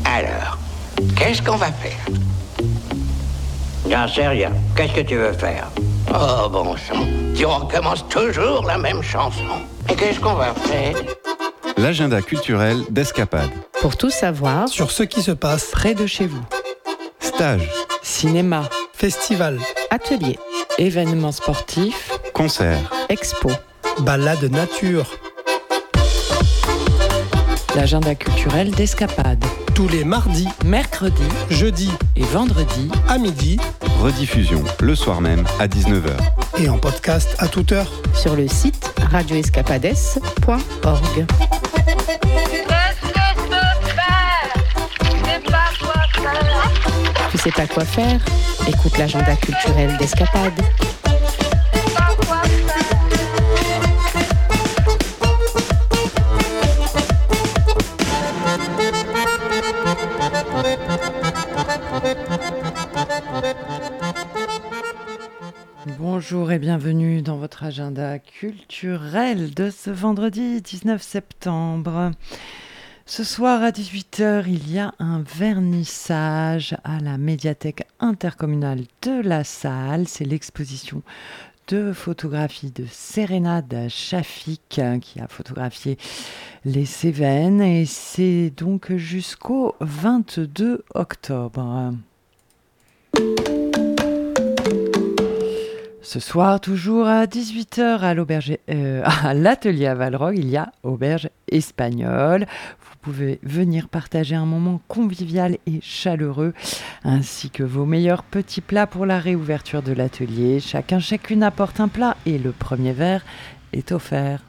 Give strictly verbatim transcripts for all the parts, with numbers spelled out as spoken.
Alors, qu'est-ce qu'on va faire? J'en sais rien. Qu'est-ce que tu veux faire? Oh, bon sang. Tu recommences toujours la même chanson. Et qu'est-ce qu'on va faire? L'agenda culturel d'Escapade. Pour tout savoir sur ce qui se passe près de chez vous. Stage, Cinéma, festival, atelier, événements sportifs, concert, expo, balade nature. L'agenda culturel d'Escapade. Tous les mardis, Mercredis jeudis et vendredis à midi rediffusion le soir même à dix-neuf heures. et en podcast à toute heure. sur le site radio escapades point org. Tu sais pas quoi faire? Écoute l'agenda culturel d'Escapade. Bonjour et bienvenue dans votre agenda culturel de ce vendredi dix-neuf septembre. Ce soir à dix-huit heures, il y a un vernissage à la médiathèque intercommunale de La Salle. C'est l'exposition de photographie de Sérénade Chafik qui a photographié les Cévennes et c'est donc jusqu'au vingt-deux octobre. Ce soir, toujours à dix-huit heures à, l'auberge, euh, à l'atelier à Valrogue, il y a auberge espagnole. Vous pouvez venir partager un moment convivial et chaleureux, ainsi que vos meilleurs petits plats pour la réouverture de l'atelier. Chacun, chacune apporte un plat et le premier verre est offert.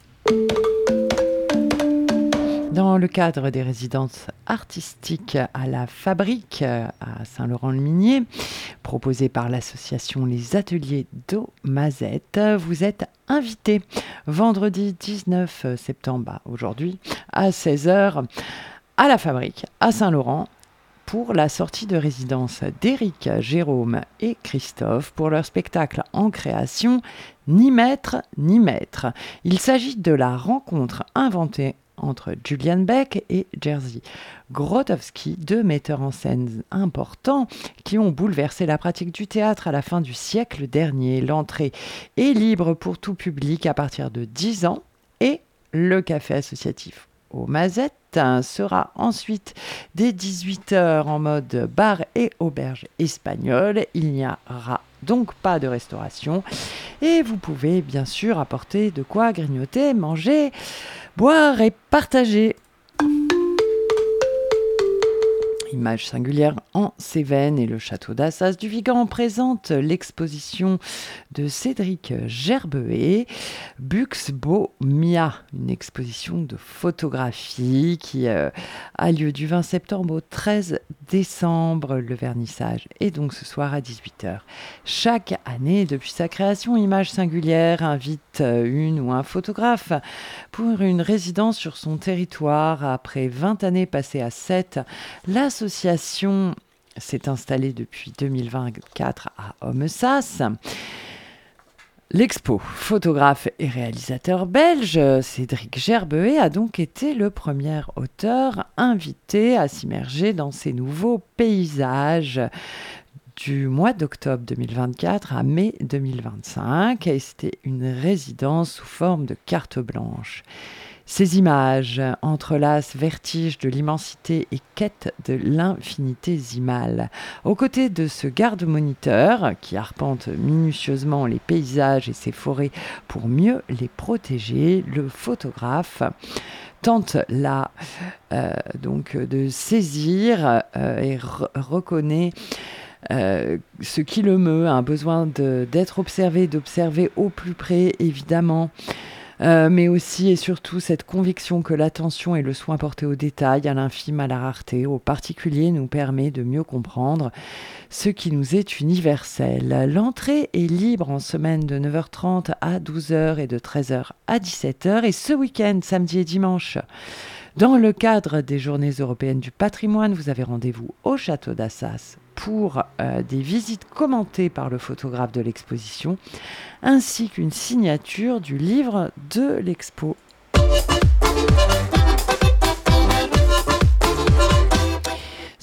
Dans le cadre des résidences artistiques à la Fabrique à Saint-Laurent-le-Minier, proposées par l'association Les Ateliers d'Eau Mazette, vous êtes invités vendredi dix-neuf septembre, aujourd'hui, à seize heures, à la Fabrique à Saint-Laurent, pour la sortie de résidence d'Éric, Jérôme et Christophe pour leur spectacle en création « Ni maître, ni maître ». Il s'agit de la rencontre inventée entre Julian Beck et Jerzy Grotowski, deux metteurs en scène importants qui ont bouleversé la pratique du théâtre à la fin du siècle dernier. L'entrée est libre pour tout public à partir de dix ans et le café associatif Eau Mazette sera ensuite dès dix-huit heures en mode bar et auberge espagnole. Il n'y aura donc pas de restauration et vous pouvez bien sûr apporter de quoi grignoter, manger, boire et partager. Images singulières en Cévennes et le château d'Assas du Vigan présente l'exposition de Cédric Gerbehet, Buxbaumia, une exposition de photographie qui euh, a lieu du vingt septembre au treize décembre. Le vernissage est donc ce soir à dix-huit heures. Chaque année, depuis sa création, Images singulières invite une ou un photographe pour une résidence sur son territoire. Après vingt années passées à Sète, l'association s'est installée depuis deux mille vingt-quatre à Homessas. L'expo photographe et réalisateur belge Cédric Gerbehet a donc été le premier auteur invité à s'immerger dans ces nouveaux paysages du mois d'octobre deux mille vingt-quatre à mai deux mille vingt-cinq, et c'était une résidence sous forme de carte blanche. Ces images entrelacent vertige de l'immensité et quête de l'infinitésimal. Aux côtés de ce garde-moniteur qui arpente minutieusement les paysages et ses forêts pour mieux les protéger, le photographe tente là euh, donc de saisir euh, et re- reconnaît Euh, ce qui le meut, un besoin de, d'être observé, d'observer au plus près, évidemment, euh, mais aussi et surtout cette conviction que l'attention et le soin porté aux détails, à l'infime, à la rareté, au particulier, nous permet de mieux comprendre ce qui nous est universel. L'entrée est libre en semaine de neuf heures trente à douze heures et de treize heures à dix-sept heures, et ce week-end, samedi et dimanche, dans le cadre des Journées européennes du patrimoine, vous avez rendez-vous au château d'Assas pour euh, des visites commentées par le photographe de l'exposition, ainsi qu'une signature du livre de l'expo.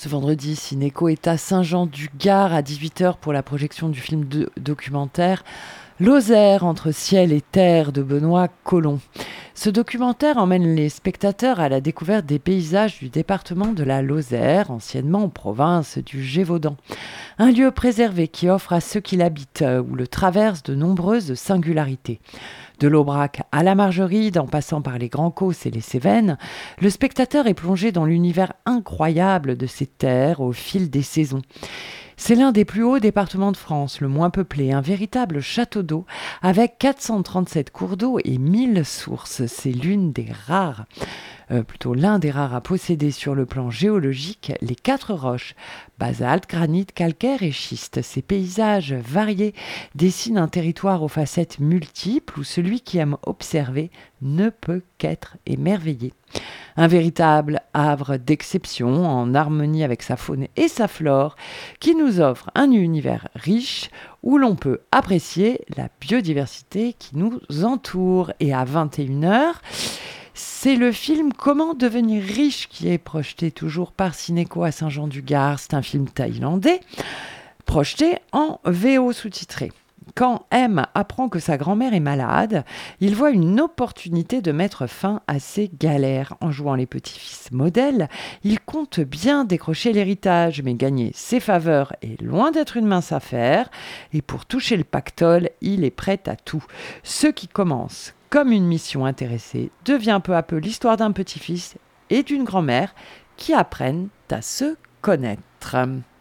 Ce vendredi, Cinéco est à Saint-Jean-du-Gard à dix-huit heures pour la projection du film de- documentaire Lozère entre ciel et terre de Benoît Collomb. Ce documentaire emmène les spectateurs à la découverte des paysages du département de la Lozère, anciennement province du Gévaudan. Un lieu préservé qui offre à ceux qui l'habitent ou le traversent de nombreuses singularités. De l'Aubrac à la Margeride, en passant par les Grands Causses et les Cévennes, le spectateur est plongé dans l'univers incroyable de ces terres au fil des saisons. C'est l'un des plus hauts départements de France, le moins peuplé, un véritable château d'eau avec quatre cent trente-sept cours d'eau et mille sources. C'est l'une des rares, euh, plutôt l'un des rares à posséder sur le plan géologique les quatre roches, basalte, granit, calcaire et schiste. Ces paysages variés dessinent un territoire aux facettes multiples où celui qui aime observer ne peut qu'être émerveillé. Un véritable havre d'exception en harmonie avec sa faune et sa flore qui nous offre un univers riche où l'on peut apprécier la biodiversité qui nous entoure. Et à vingt et une heures, c'est le film Comment devenir riche qui est projeté toujours par Cinéco à Saint-Jean-du-Gard. C'est un film thaïlandais projeté en V O sous-titré. Quand M apprend que sa grand-mère est malade, il voit une opportunité de mettre fin à ses galères. En jouant les petits-fils modèles, il compte bien décrocher l'héritage, mais gagner ses faveurs est loin d'être une mince affaire. Et pour toucher le pactole, il est prêt à tout. Ce qui commence comme une mission intéressée devient peu à peu l'histoire d'un petit-fils et d'une grand-mère qui apprennent à se connaître.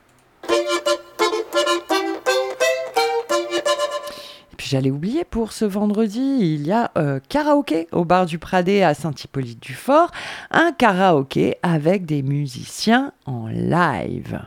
Puis j'allais oublier, pour ce vendredi, il y a euh, karaoké au bar du Pradet à Saint-Hippolyte-du-Fort, un karaoké avec des musiciens en live.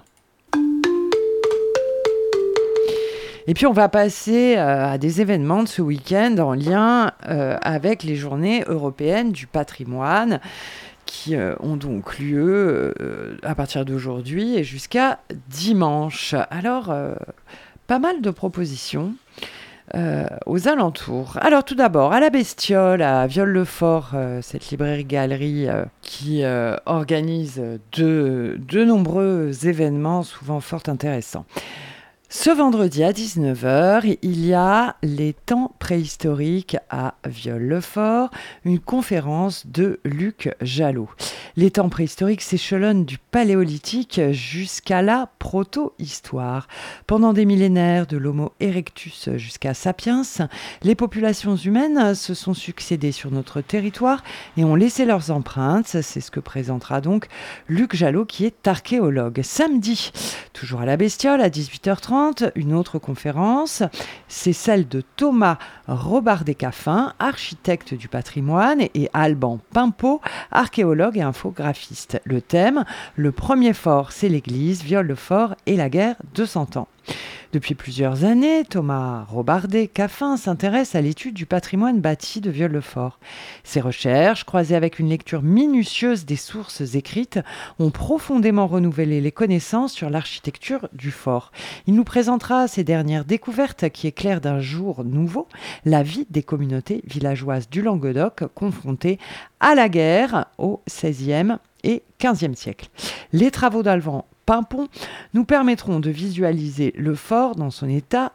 Et puis on va passer euh, à des événements de ce week-end en lien euh, avec les journées européennes du patrimoine qui euh, ont donc lieu euh, à partir d'aujourd'hui et jusqu'à dimanche. Alors, euh, pas mal de propositions. Euh, aux alentours. Alors tout d'abord, à la Bestiole, à Viol-le-Fort, euh, cette librairie-galerie euh, qui euh, organise de, de nombreux événements souvent fort intéressants. Ce vendredi à dix-neuf heures, il y a les temps préhistoriques à Viol-le-Fort, une conférence de Luc Jalot. Les temps préhistoriques s'échelonnent du paléolithique jusqu'à la proto-histoire. Pendant des millénaires, de l'Homo erectus jusqu'à Sapiens, les populations humaines se sont succédées sur notre territoire et ont laissé leurs empreintes. C'est ce que présentera donc Luc Jalot, qui est archéologue. Samedi, toujours à la Bestiole, à dix-huit heures trente, une autre conférence, c'est celle de Thomas Robardet-Caffin, architecte du patrimoine, et Alban Pimpeau, archéologue et infographiste. Le thème, le premier fort, c'est l'église, Viol-le-Fort et la guerre de Cent Ans. Depuis plusieurs années, Thomas Robardet-Caffin s'intéresse à l'étude du patrimoine bâti de Viol-le-Fort. Ses recherches, croisées avec une lecture minutieuse des sources écrites, ont profondément renouvelé les connaissances sur l'architecture du fort. Il nous présentera ses dernières découvertes qui éclairent d'un jour nouveau la vie des communautés villageoises du Languedoc confrontées à la guerre au seizième et quinzième siècle. Les travaux d'Alban Pimpeau nous permettront de visualiser le fort dans son état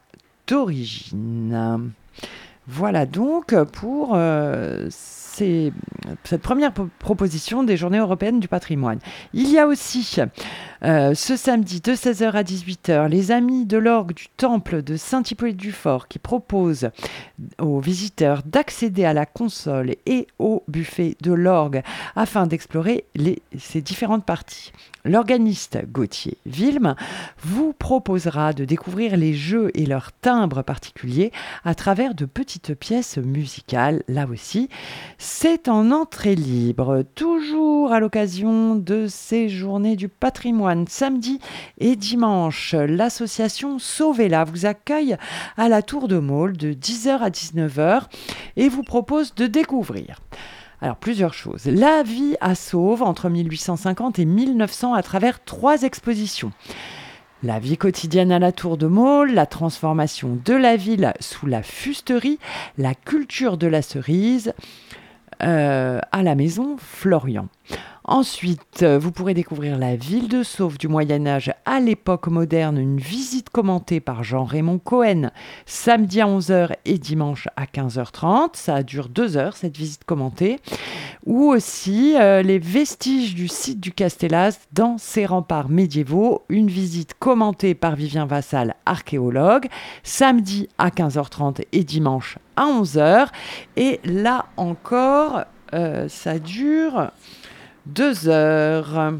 d'origine. Voilà donc pour euh, ces, cette première p- proposition des Journées européennes du patrimoine. Il y a aussi euh, ce samedi de seize heures à dix-huit heures les Amis de l'Orgue du Temple de Saint-Hippolyte-du-Fort qui proposent aux visiteurs d'accéder à la console et au buffet de l'orgue afin d'explorer les, ces différentes parties. L'organiste Gauthier Vilme vous proposera de découvrir les jeux et leurs timbres particuliers à travers de petites pièces musicales. Là aussi, c'est en entrée libre. Toujours à l'occasion de ces journées du patrimoine, samedi et dimanche, l'association Sauvez-la vous accueille à la Tour de Maule de dix heures à dix-neuf heures et vous propose de découvrir Alors, plusieurs choses. La vie à Sauve entre mille huit cent cinquante et mille neuf cents à travers trois expositions. La vie quotidienne à la Tour de Maule, la transformation de la ville sous la fusterie, la culture de la cerise euh, à la maison Florian. Ensuite, vous pourrez découvrir la ville de Sauve du Moyen-Âge à l'époque moderne, une visite commentée par Jean-Raymond Cohen, samedi à onze heures et dimanche à quinze heures trente. Ça dure deux heures, cette visite commentée. Ou aussi euh, les vestiges du site du Castellas dans ses remparts médiévaux, une visite commentée par Vivien Vassal, archéologue, samedi à quinze heures trente et dimanche à onze heures. Et là encore, euh, ça dure deux heures.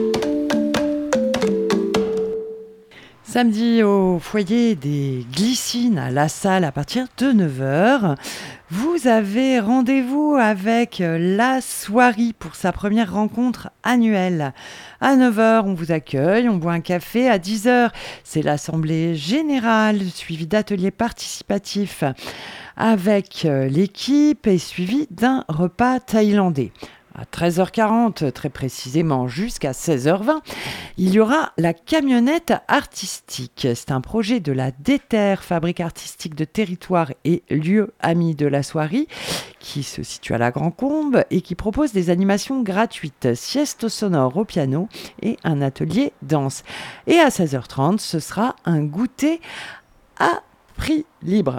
Samedi au foyer des Glycines à La Salle à partir de neuf heures. Vous avez rendez-vous avec la Soirée pour sa première rencontre annuelle. À neuf heures, on vous accueille, on boit un café. À dix heures, c'est l'assemblée générale suivie d'ateliers participatifs avec l'équipe et suivi d'un repas thaïlandais. À treize heures quarante, très précisément jusqu'à seize heures vingt, il y aura la camionnette artistique. C'est un projet de la Déter, fabrique artistique de territoire et lieu ami de la Soirée, qui se situe à la Grand-Combe et qui propose des animations gratuites, sieste sonore au piano et un atelier danse. Et à seize heures trente, ce sera un goûter à prix libre.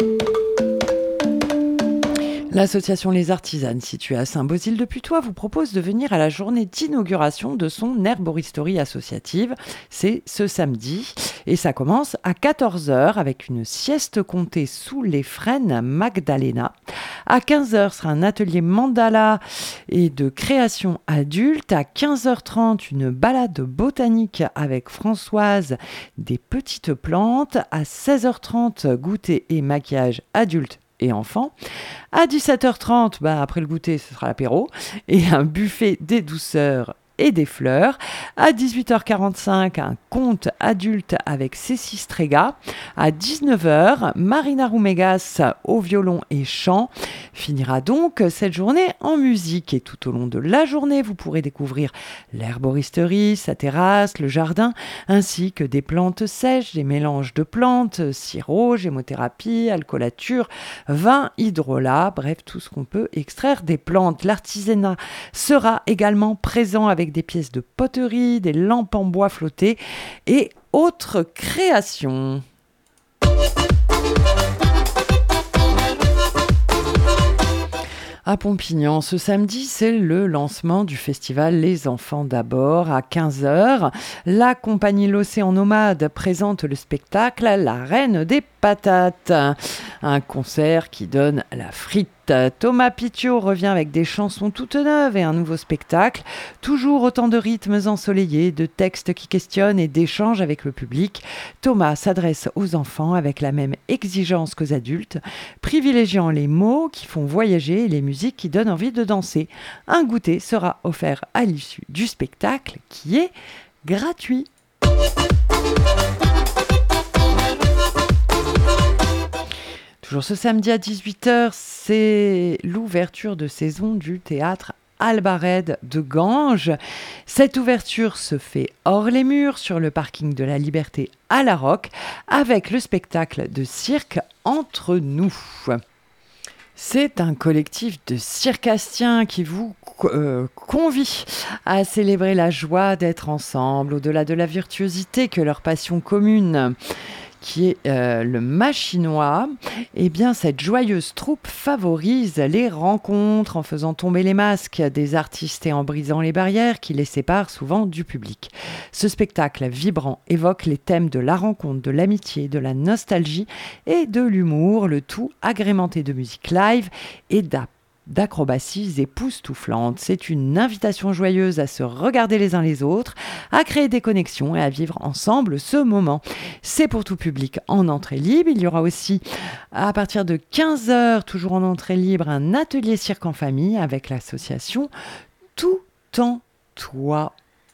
L'association Les Artisanes, située à Saint-Bosile-de-Putois, vous propose de venir à la journée d'inauguration de son herboristerie associative. C'est ce samedi et ça commence à quatorze heures avec une sieste comptée sous les frênes Magdalena. À quinze heures sera un atelier mandala et de création adulte. À quinze heures trente, une balade botanique avec Françoise, des petites plantes. À seize heures trente, goûter et maquillage adulte et enfants. À dix-sept heures trente, bah après le goûter, ce sera l'apéro et un buffet des douceurs et des fleurs. À dix-huit heures quarante-cinq, un conte adulte avec Cécile Strega. À dix-neuf heures, Marina Roumégas au violon et chant. Finira donc cette journée en musique. Et tout au long de la journée, vous pourrez découvrir l'herboristerie, sa terrasse, le jardin, ainsi que des plantes sèches, des mélanges de plantes, sirop, gémothérapie, alcoolature, vin, hydrolat, bref, tout ce qu'on peut extraire des plantes. L'artisanat sera également présent avec des pièces de poterie, des lampes en bois flottées et autres créations. À Pompignan, ce samedi, c'est le lancement du festival Les Enfants d'abord à quinze heures. La compagnie L'Océan Nomade présente le spectacle La Reine des Patates, un concert qui donne la frite. Thomas Pitiot revient avec des chansons toutes neuves et un nouveau spectacle. Toujours autant de rythmes ensoleillés, de textes qui questionnent et d'échanges avec le public. Thomas s'adresse aux enfants avec la même exigence qu'aux adultes, privilégiant les mots qui font voyager et les musiques qui donnent envie de danser. Un goûter sera offert à l'issue du spectacle qui est gratuit. Toujours ce samedi à dix-huit heures, c'est l'ouverture de saison du théâtre Albared de Ganges. Cette ouverture se fait hors les murs, sur le parking de la Liberté à La Roque, avec le spectacle de cirque Entre nous. C'est un collectif de circassiens qui vous euh, convie à célébrer la joie d'être ensemble, au-delà de la virtuosité que leur passion commune, qui est euh, le machinois. Eh bien, cette joyeuse troupe favorise les rencontres en faisant tomber les masques des artistes et en brisant les barrières qui les séparent souvent du public. Ce spectacle vibrant évoque les thèmes de la rencontre, de l'amitié, de la nostalgie et de l'humour, le tout agrémenté de musique live et d'app d'acrobaties époustouflantes. C'est une invitation joyeuse à se regarder les uns les autres, à créer des connexions et à vivre ensemble ce moment. C'est pour tout public en entrée libre. Il y aura aussi, à partir de quinze heures, toujours en entrée libre, un atelier cirque en famille avec l'association Tout en Toi.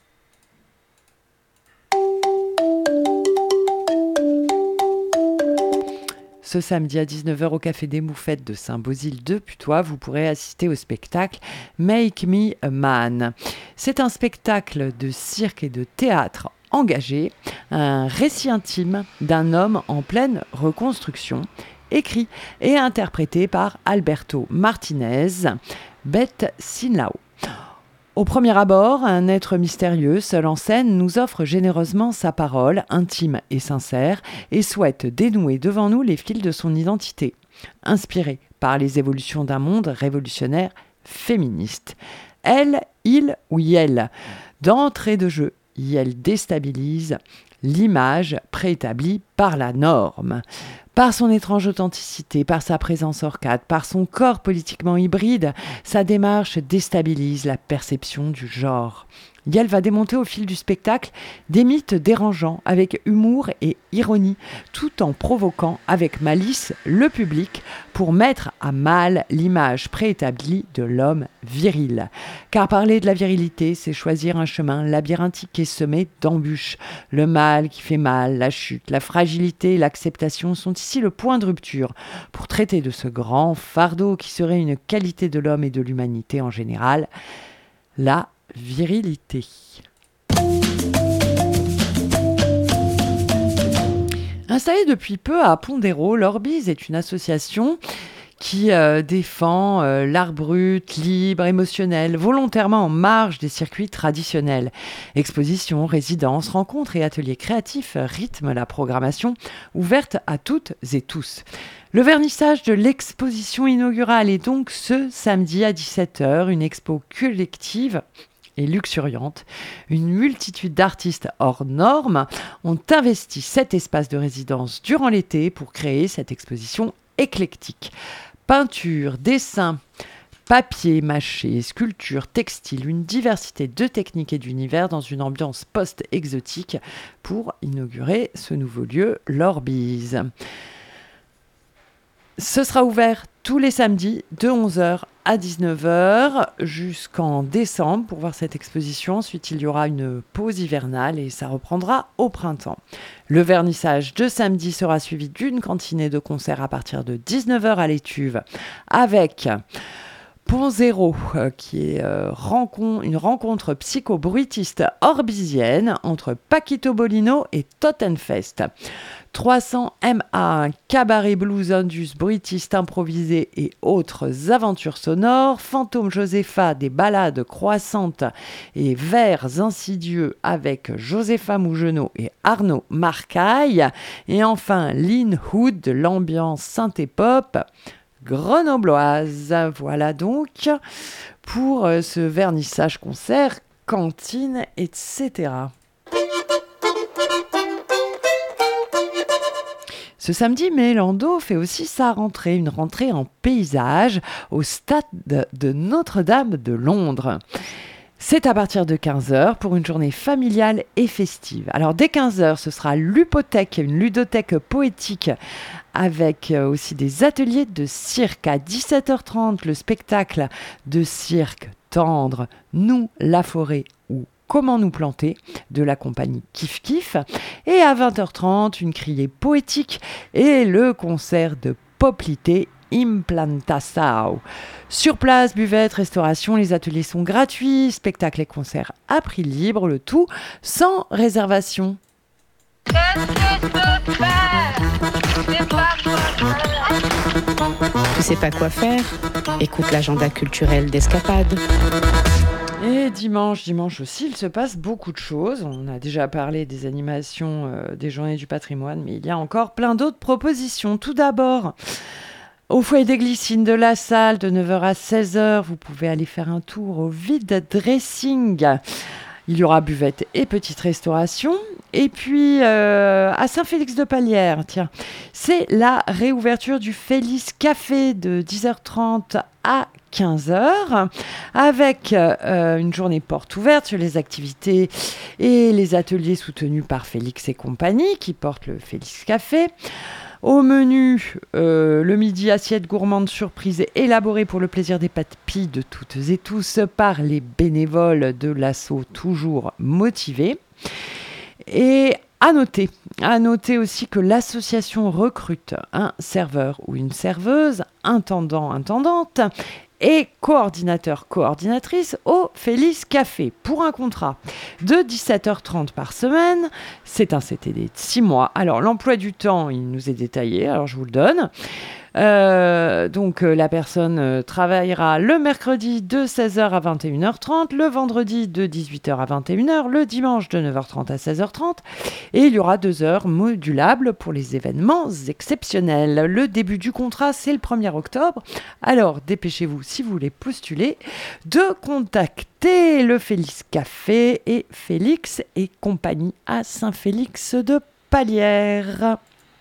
Ce samedi à dix-neuf heures au Café des Moufettes de Saint-Bosile-de-Putois, vous pourrez assister au spectacle Make Me a Man. C'est un spectacle de cirque et de théâtre engagé, un récit intime d'un homme en pleine reconstruction, écrit et interprété par Alberto Martinez, Beth Sinlao. Au premier abord, un être mystérieux, seul en scène, nous offre généreusement sa parole, intime et sincère, et souhaite dénouer devant nous les fils de son identité, inspiré par les évolutions d'un monde révolutionnaire féministe. Elle, il ou yel. D'entrée de jeu, yel déstabilise l'image préétablie par la norme. Par son étrange authenticité, par sa présence hors cadre, par son corps politiquement hybride, sa démarche déstabilise la perception du genre. Yel va démonter au fil du spectacle des mythes dérangeants avec humour et ironie, tout en provoquant avec malice le public pour mettre à mal l'image préétablie de l'homme viril. Car parler de la virilité, c'est choisir un chemin labyrinthique et semé d'embûches. Le mal qui fait mal, la chute, la fragilité et l'acceptation sont ici le point de rupture pour traiter de ce grand fardeau qui serait une qualité de l'homme et de l'humanité en général, la virilité. Installée depuis peu à Pondéro, l'Orbise est une association qui euh, défend euh, l'art brut, libre, émotionnel, volontairement en marge des circuits traditionnels. Expositions, résidences, rencontres et ateliers créatifs rythment la programmation, ouverte à toutes et tous. Le vernissage de l'exposition inaugurale est donc ce samedi à dix-sept heures, une expo collective et luxuriante. Une multitude d'artistes hors normes ont investi cet espace de résidence durant l'été pour créer cette exposition éclectique. Peinture, dessin, papier mâché, sculpture, textile, une diversité de techniques et d'univers dans une ambiance post-exotique pour inaugurer ce nouveau lieu, l'Orbise. Ce sera ouvert tous les samedis de onze heures à dix-neuf heures jusqu'en décembre pour voir cette exposition. Ensuite, il y aura une pause hivernale et ça reprendra au printemps. Le vernissage de samedi sera suivi d'une cantinée de concerts à partir de dix-neuf heures à l'Étuve avec Pont Zéro, euh, qui est euh, rencon- une rencontre psycho-bruitiste orbisienne entre Paquito Bolino et Tottenfest. trois cents M A, un cabaret blues indus, bruitiste improvisé et autres aventures sonores. Fantôme Josépha, des ballades croissantes et vers insidieux avec Josépha Mougenot et Arnaud Marcaille. Et enfin, Lynn Hood, de l'ambiance synthé-pop grenobloise. Voilà donc pour euh, ce vernissage concert, cantine, et cetera. Ce samedi, Mélando fait aussi sa rentrée, une rentrée en paysage au stade de Notre-Dame de Londres. C'est à partir de quinze heures pour une journée familiale et festive. Alors dès quinze heures, ce sera l'Upothèque, une ludothèque poétique avec aussi des ateliers de cirque. À dix-sept heures trente, le spectacle de cirque tendre « Nous, la forêt » ou Comment nous planter de la compagnie Kif Kif. Et à vingt heures trente, une criée poétique et le concert de Poplité Implantação. Sur place, buvette, restauration, les ateliers sont gratuits, spectacles et concerts à prix libre, le tout sans réservation. Tu sais pas quoi faire? Écoute l'agenda culturel d'Escapade. Et dimanche, dimanche aussi, il se passe beaucoup de choses. On a déjà parlé des animations euh, des Journées du patrimoine, mais il y a encore plein d'autres propositions. Tout d'abord, au foyer des Glycines de la Salle, de neuf heures à seize heures, vous pouvez aller faire un tour au vide dressing. Il y aura buvette et petite restauration. Et puis, euh, à Saint-Félix-de-Palière, tiens, c'est la réouverture du Félix Café de dix heures trente à quinze heures, avec euh, une journée porte ouverte sur les activités et les ateliers soutenus par Félix et compagnie, qui portent le Félix Café. Au menu, euh, le midi, assiette gourmande surprise élaborée pour le plaisir des papilles de toutes et tous par les bénévoles de l'asso toujours motivés. Et à noter, à noter aussi que l'association recrute un serveur ou une serveuse, intendant, intendante et coordinateur, coordinatrice au Félix Café pour un contrat de dix-sept heures trente par semaine. C'est un C D D de six mois. Alors, l'emploi du temps, il nous est détaillé, alors je vous le donne. Euh, donc euh, la personne euh, travaillera le mercredi de seize heures à vingt et une heures trente, le vendredi de dix-huit heures à vingt et une heures, le dimanche de neuf heures trente à seize heures trente, et il y aura deux heures modulables pour les événements exceptionnels. Le début du contrat, c'est le premier octobre. Alors dépêchez-vous si vous voulez postuler de contacter le Félix Café et Félix et compagnie à Saint-Félix de Palières.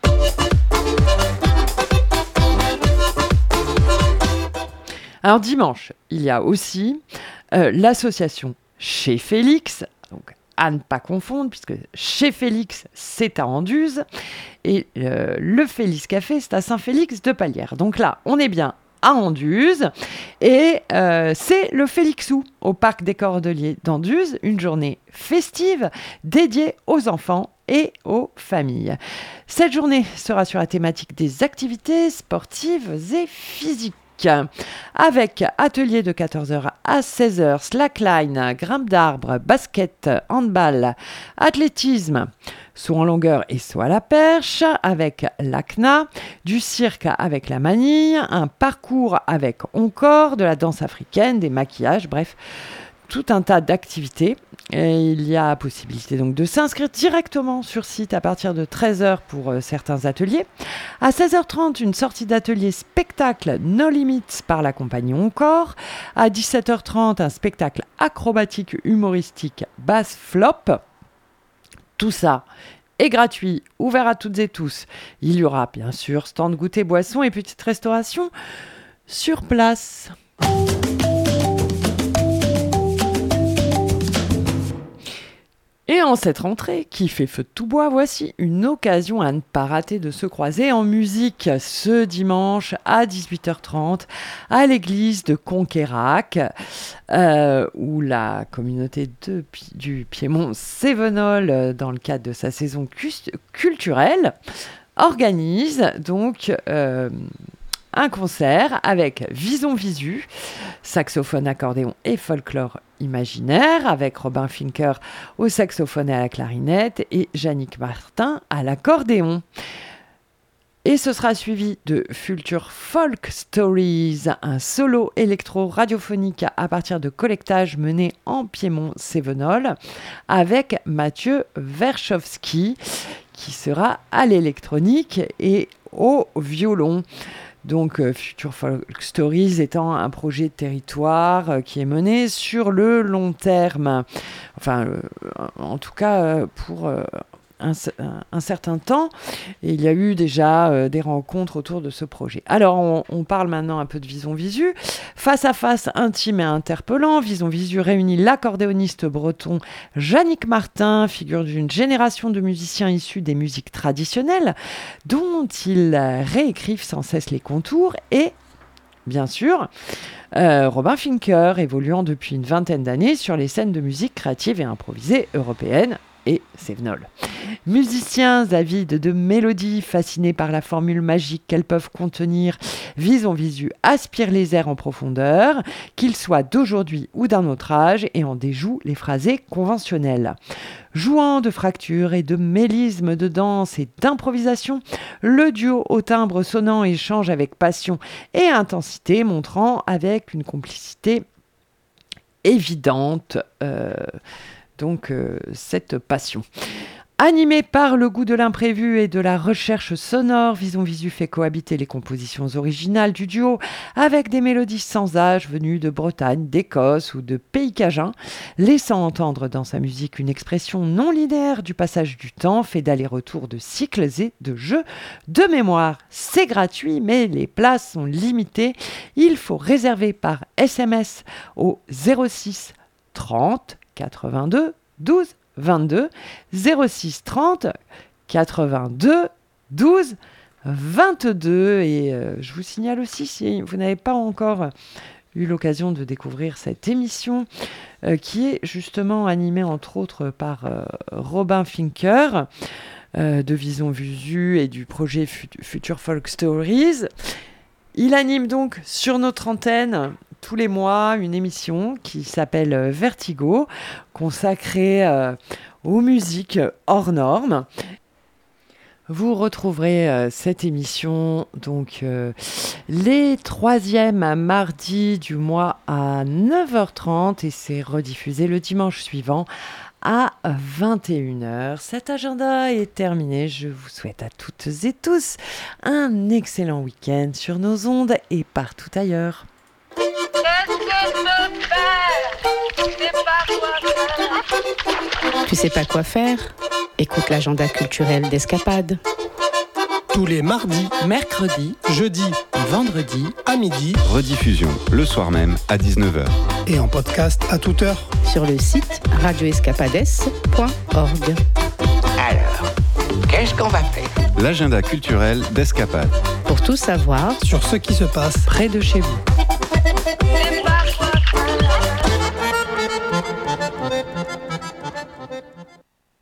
Alors dimanche, il y a aussi euh, l'association Chez Félix, donc à ne pas confondre, puisque Chez Félix, c'est à Anduze, et euh, le Félix Café, c'est à Saint-Félix de Palières. Donc là, on est bien à Anduze, et euh, c'est le Félixou au Parc des Cordeliers d'Anduze, une journée festive dédiée aux enfants et aux familles. Cette journée sera sur la thématique des activités sportives et physiques, avec atelier de quatorze heures à seize heures, slackline, grimpe d'arbre, basket, handball, athlétisme, saut en longueur et saut à la perche, avec l'A C N A, du cirque avec la manille, un parcours avec Encore, de la danse africaine, des maquillages, bref, tout un tas d'activités. Et il y a possibilité donc de s'inscrire directement sur site à partir de treize heures pour euh, certains ateliers. À seize heures trente, une sortie d'atelier spectacle No Limits par la compagnie Encore. À dix-sept heures trente, un spectacle acrobatique humoristique Bass Flop. Tout ça est gratuit, ouvert à toutes et tous. Il y aura bien sûr stand goûter, boissons et petite restauration sur place. Et en cette rentrée qui fait feu de tout bois, voici une occasion à ne pas rater de se croiser en musique ce dimanche à dix-huit heures trente à l'église de Conquérac, euh, où la communauté de, du Piémont Cévenol, dans le cadre de sa saison cu- culturelle, organise donc euh, un concert avec Vison Visu, saxophone, accordéon et folklore imaginaire, avec Robin Finker au saxophone et à la clarinette et Yannick Martin à l'accordéon. Et ce sera suivi de Future Folk Stories, un solo électro-radiophonique à partir de collectages menés en Piémont-Cévenol avec Mathieu Verchowski, qui sera à l'électronique et au violon. Donc, euh, Future Folk Stories étant un projet de territoire euh, qui est mené sur le long terme. Enfin, euh, en tout cas, euh, pour euh, un, un, un certain temps. Et il y a eu déjà euh, des rencontres autour de ce projet. Alors, on, on parle maintenant un peu de Vison Visu. Face à face, intime et interpellant, Vison Visu réunit l'accordéoniste breton Yannick Martin, figure d'une génération de musiciens issus des musiques traditionnelles, dont ils réécrivent sans cesse les contours, et, bien sûr, euh, Robin Finker, évoluant depuis une vingtaine d'années sur les scènes de musique créative et improvisée européenne et Cévenol. Musiciens avides de mélodies, fascinés par la formule magique qu'elles peuvent contenir, Vison Visu aspire les airs en profondeur, qu'ils soient d'aujourd'hui ou d'un autre âge, et en déjoue les phrasés conventionnels. Jouant de fractures et de mélismes de danse et d'improvisation, le duo au timbre sonnant échange avec passion et intensité, montrant avec une complicité évidente euh, donc euh, cette passion. Animé par le goût de l'imprévu et de la recherche sonore, Vison Visu fait cohabiter les compositions originales du duo avec des mélodies sans âge venues de Bretagne, d'Écosse ou de Pays Cajun, laissant entendre dans sa musique une expression non linéaire du passage du temps, fait d'aller-retour de cycles et de jeux de mémoire. C'est gratuit, mais les places sont limitées. Il faut réserver par S M S au zéro six trente quatre-vingt-deux douze vingt-deux, zéro six trente quatre-vingt-deux douze vingt-deux. Et euh, je vous signale aussi, si vous n'avez pas encore eu l'occasion de découvrir cette émission, euh, qui est justement animée entre autres par euh, Robin Finker, euh, de Vison Visu et du projet Fut- Future Folk Stories. Il anime donc sur notre antenne tous les mois une émission qui s'appelle Vertigo, consacrée euh, aux musiques hors normes. Vous retrouverez euh, cette émission donc euh, les troisièmes mardis du mois à neuf heures trente et c'est rediffusé le dimanche suivant à vingt et une heures. Cet agenda est terminé. Je vous souhaite à toutes et tous un excellent week-end sur nos ondes et partout ailleurs. Tu sais pas quoi faire ? Écoute l'agenda culturel d'Escapade. Tous les mardis, Mercredi, jeudis et vendredi à midi Rediffusion le soir même à dix-neuf heures. et en podcast à toute heure. Sur le site radio escapades point org. Alors, qu'est-ce qu'on va faire? L'agenda culturel d'Escapade. Pour tout savoir, Sur ce qui se passe près de chez vous.